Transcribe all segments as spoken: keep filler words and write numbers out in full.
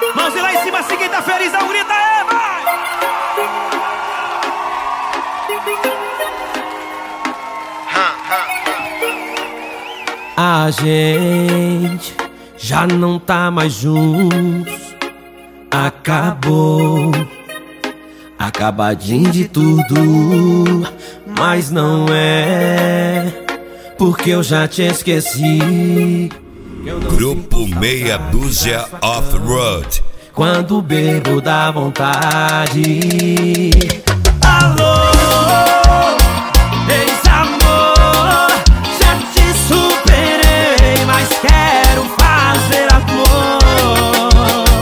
Mãozinha lá em cima, assim quem tá feliz, não grita, é, vai! A gente já não tá mais juntos. Acabou, acabadinho de tudo. Mas não é, porque eu já te esqueci. Grupo Meia Dúzia Off-Road. Quando bebo dá vontade. Alô, ex-amor, já te superei, mas quero fazer amor.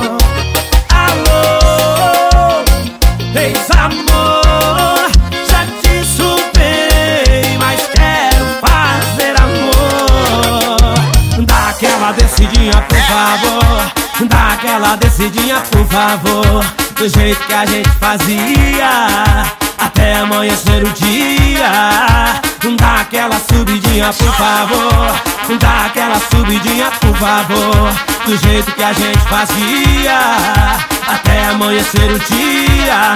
Alô, ex-amor, já te superei, mas quero fazer amor. Dá aquela descidinha, por favor. Dá aquela descidinha, por favor. Do jeito que a gente fazia, até amanhecer o dia. Dá aquela subidinha, por favor. Dá aquela subidinha, por favor. Do jeito que a gente fazia, até amanhecer o dia.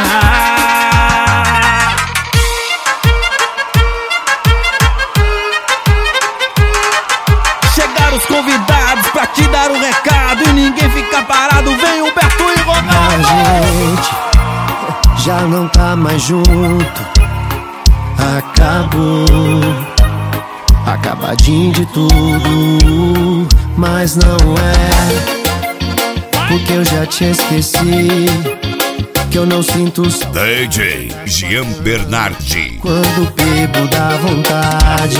Chegaram os convidados pra te dar um recado e ninguém fica parado. Vem Humberto e Ronaldo. A gente já não tá mais junto. Acabou, acabadinho de tudo. Mas não é, porque eu já te esqueci. Que eu não sinto só D J Jean Bernardi. quando bebo dá vontade.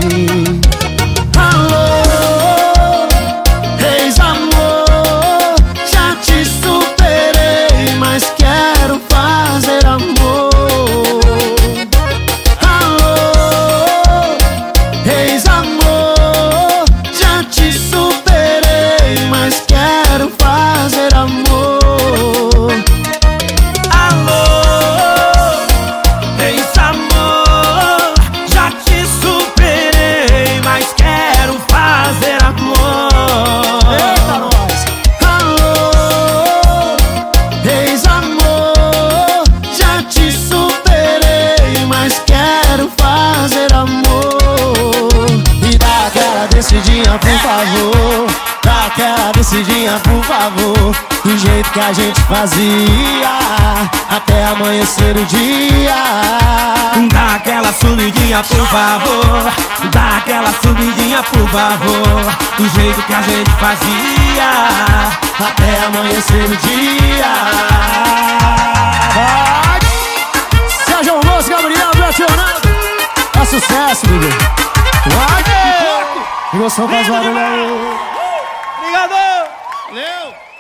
Alô, ex-amor, já te superei, mas quero fazer amor. Alô, ex-amor, já te superei, mas quero fazer amor. Alô, ex-amor, já te superei, mas quero fazer amor. Eita, nós! Alô, ex-amor, já te superei, mas quero fazer amor. E dá aquela descidinha, por favor. Dá aquela descidinha, por favor. Do jeito que a gente fazia, até amanhecer o dia. Dá aquela subidinha, por favor. Dá aquela subidinha, por favor. Do jeito que a gente fazia, até amanhecer o dia. Vai! Sérgio Alonso, Gabriel, Betionado. É sucesso, bebê. Vai! Emoção faz barulho aí. Obrigado! Valeu!